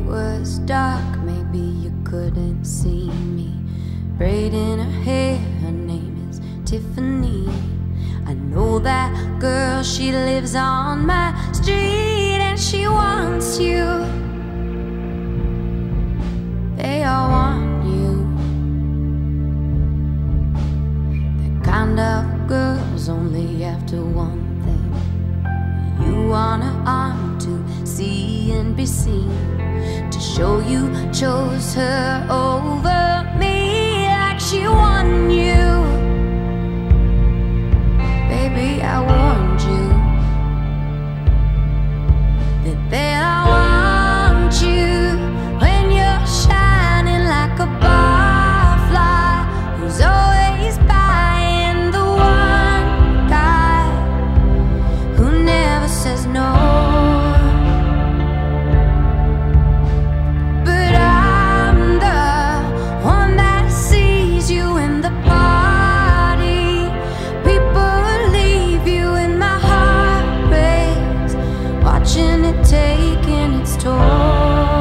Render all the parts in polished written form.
was dark, maybe you couldn't see me. Braiding her hair, her name is Tiffany. I know that girl, she lives on my street, and she wants you. They all want you. The kind of girls only after one thing. You want her arm to see and be seen, to show you chose her over me, like she won you. Baby, I warned you that they'll want you when you're shining like a barfly who's always buying the one guy who never says no. But I'm the one that sees you in the party. People leave you in my heart race, watching it taking its toll.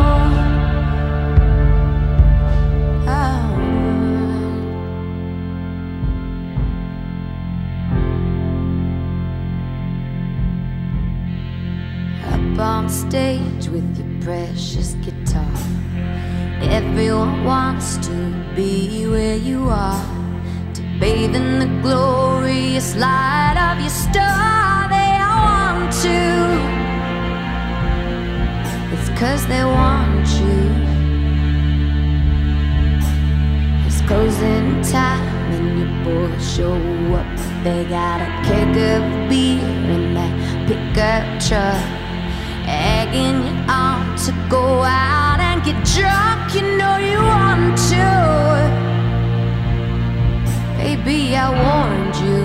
Up on stage with your precious guitar, everyone wants to be where you are, to bathe in the glorious light of your star. They all want to. It's 'cause they want you. It's closing time and your boys show up. They got a keg of beer in that pickup truck, egging you on to go out and get drunk. You know you want to. Baby, I warned you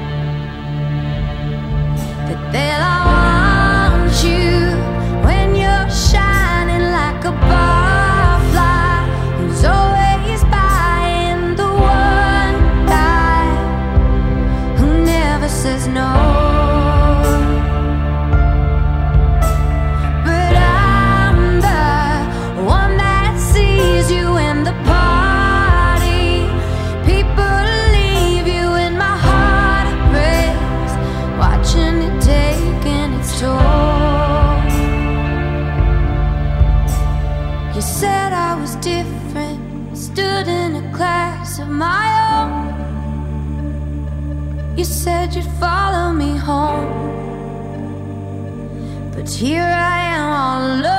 that they'll all want you when you're shining like a barfly who's always buying the one guy who never says no. You said I was different, stood in a class of my own. You said you'd follow me home, but here I am all alone.